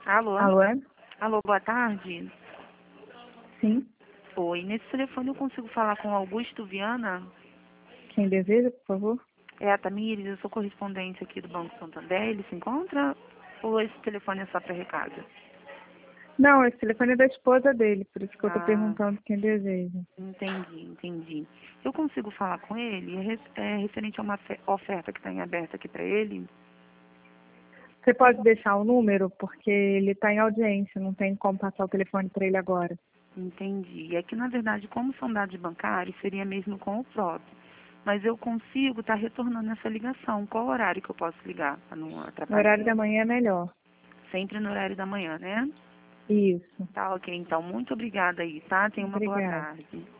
Alô? Alô, é? Alô, boa tarde. Sim. Oi, nesse telefone eu consigo falar com Augusto Viana? Quem deseja, por favor? É a Tamires, eu sou correspondente aqui do Banco Santander. Ele se encontra? Ou esse telefone é só para recado? Não, esse telefone é da esposa dele, por isso que eu tô Ah, perguntando quem deseja. entendi. Eu consigo falar com ele? É referente a uma oferta que está em aberto aqui para ele? Você pode deixar o número, porque ele está em audiência, não tem como passar o telefone para ele agora. Entendi. É que, na verdade, como são dados bancários, seria mesmo com o próprio. Mas eu consigo estar retornando essa ligação. Qual horário que eu posso ligar para não No horário atrapalhar? da manhã é melhor. Sempre no horário da manhã, né? Isso. Tá, ok. Então, muito obrigada aí, tá? Tenha uma boa Obrigada. tarde.